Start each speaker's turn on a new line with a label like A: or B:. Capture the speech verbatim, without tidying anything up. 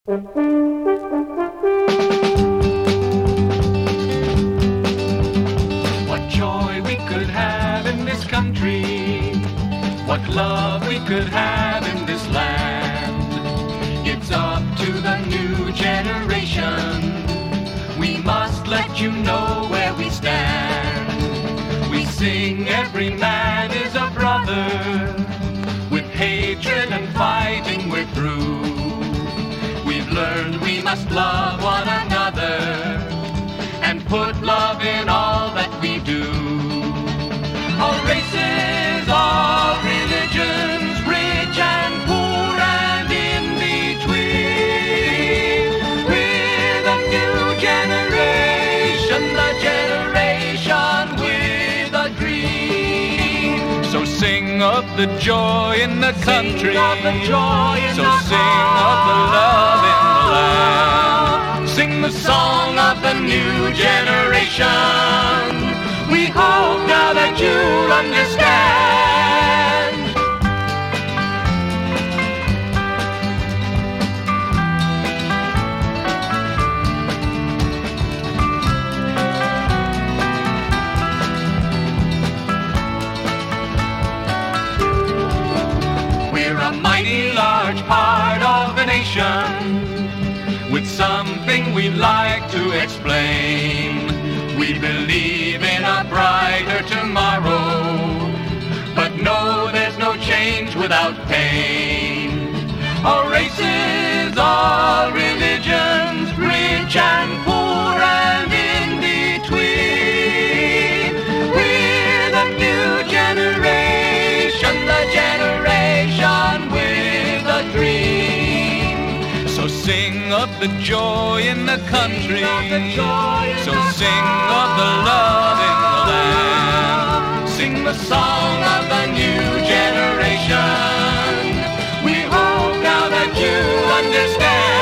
A: What joy we could have in this country, what love we could have in this land. It's up to the new generation. We must let you know where we stand. We sing every man is a brother. With hatred and fighting we're through. We've learned we must love one another and put love in all that we do. All races, all religions, rich and poor and in between. We're the new generation, the generation with a dream. So sing of the joy in the country, sing of the joy in so the sing of the love in the land. Sing the song of the new generation. We hope now that you'll understand. We're a mighty large part of a nation with something we'd like to explain. We believe in a brighter tomorrow, but no, there's no change without pain. All races, all religions, rich and poor and in between. We're the new generation, the generation with a dream. So sing of the joy in the country, so sing of the love in the land. Sing the song of the new generation. We hope now that you understand.